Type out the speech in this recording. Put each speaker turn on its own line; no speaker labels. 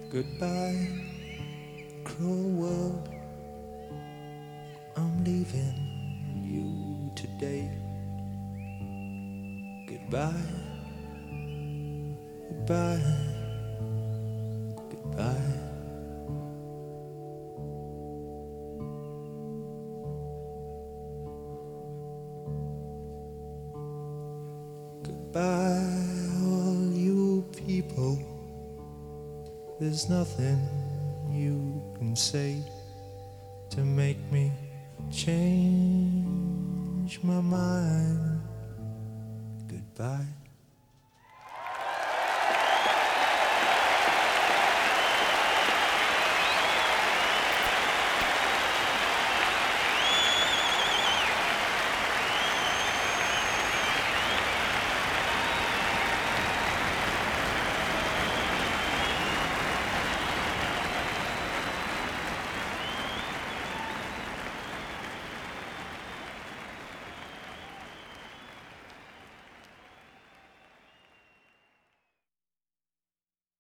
Goodbye, cruel world, I'm leaving you today. Goodbye, goodbye, goodbye. Goodbye, all you people. There's nothing you can say to make me change my mind. Goodbye.